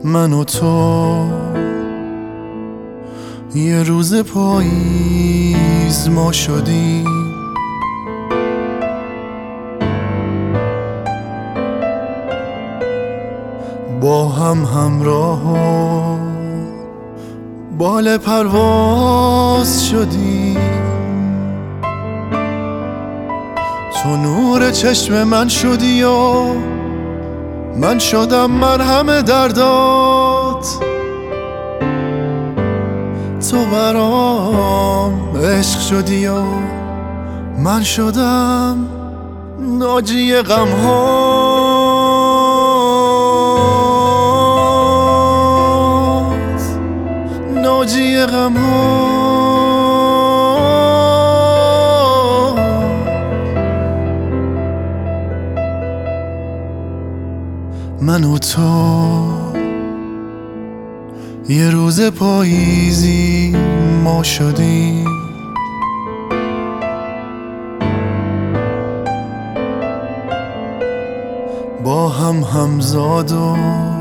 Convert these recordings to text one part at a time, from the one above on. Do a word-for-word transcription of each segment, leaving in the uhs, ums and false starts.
من و تو یه روز پاییز ما شدیم، با هم همراه و بال پرواز شدیم. تو نور چشم من شدی و من شدم مرهم دردات. تو برام عشق شدی و من شدم ناجی غمهات، ناجی غمهات. من و تو یه روز پاییزی ما شدیم، با هم همزاد و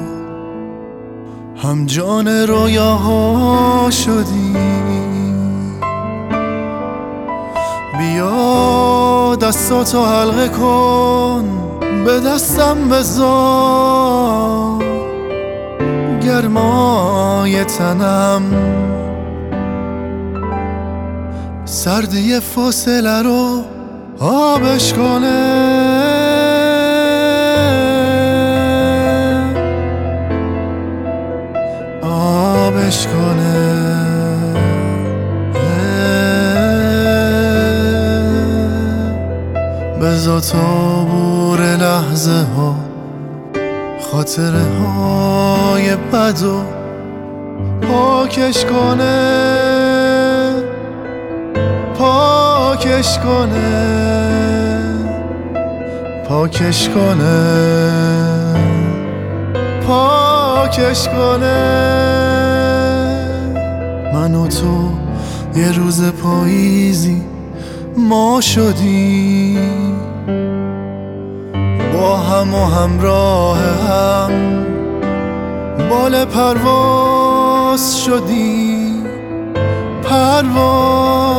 هم جان رویاها شدیم. بیا دستاتو حلقه کن، به دستم بذار گرمای تنم، سردی فاصله رو آبش کنه. آبش کنه. بذار تابور لحظه ها، خاطره های بد و پاکش کنه، پاکش کنه، پاکش کنه، پاکش کنه. من و تو یه روز پاییزی ما شدیم، با هم و همراه هم بال پرواز شدیم، پرواز